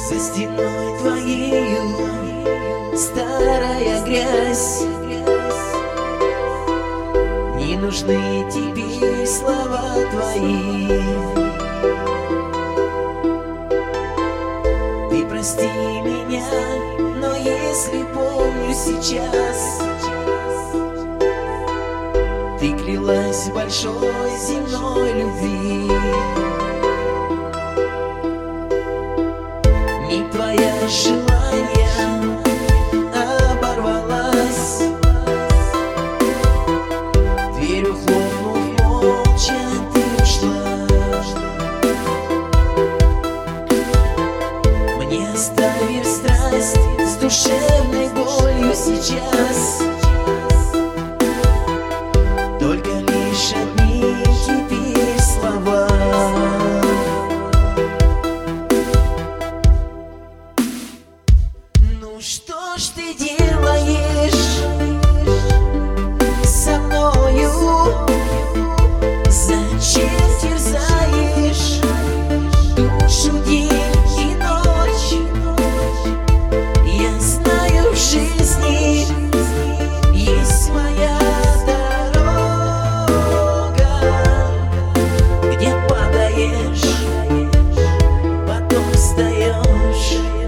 За стеной твоею старая грязь. Не нужны тебе слова твои. Ты прости меня, но если помню сейчас, ты клялась в большой земной любви. Не твоя желание оборвалась, дверью хлопнув молча, ты ушла. Мне оставив страсть с душевной болью сейчас, только лишь одни теперь слова. Ну что ж ты делаешь со мною? Зачем терзаешь душу день и ночь? Я знаю, в жизни есть моя дорога, где падаешь, потом встаешь.